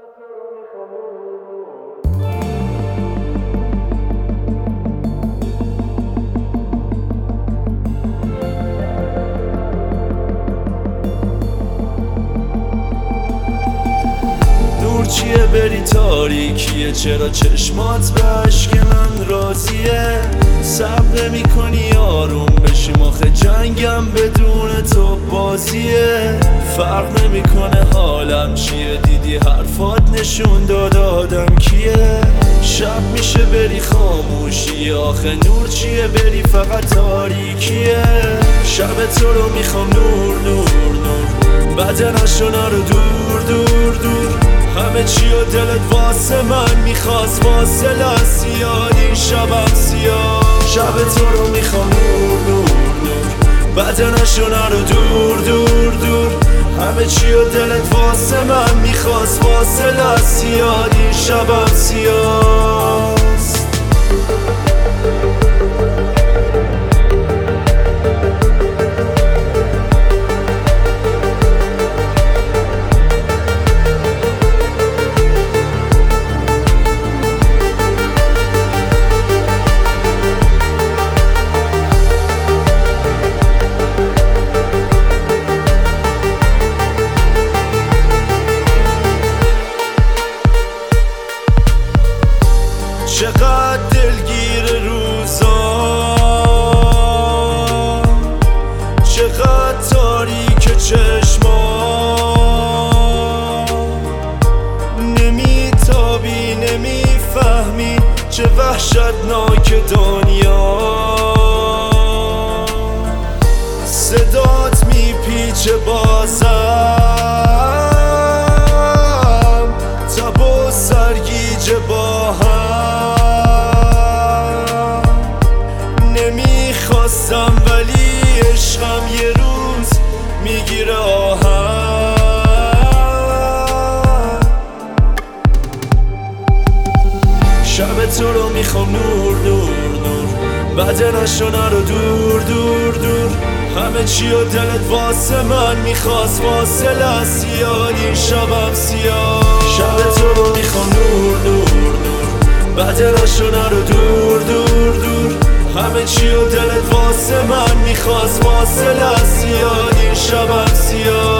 چیه بری تاریکیه، چرا چشمات به عشق من راضیه؟ صبر نمی کنی آروم بشیم، آخه جنگم بدون تو بازیه. فرق نمی کنه حالم چیه، دیدی حرفات نشون داد آدم کیه. شب میشه بری خاموشی، آخه نور چیه بری فقط تاریکیه. شب تو رو میخوام نور نور نور، بدنشو نرو دور دور دور. همه چی و دلت واسه من میخواست، فاصله سیاه این شبم سیاه. شب تو رو میخوام نور نور نور، بدنشو نرو دور دور دور. همه چی و دلت واسه من میخواست، فاصله سیاه این شبم سیاه. چقدر دلگیر روزا، چقدر تاریک چشما، نمیتابی نمیفهمی چه وحشتناک دنیا. صدات میپیچه بازم، تب و سرگیجه با هم. نمیخواستم ولی عشقم یه روز میگیره آهم. شب تو رو میخوام نور نور نور، بدنشو نرو دور دور دور. همه چی و دلت واسه من میخواست، فاصله سیاه این شبم سیاه. شب تو رو میخوام نور نور نور، بدنشو نرو دور دور دور. همه چی و دلت واسه من میخواست، فاصله سیاه این شبم سیاه.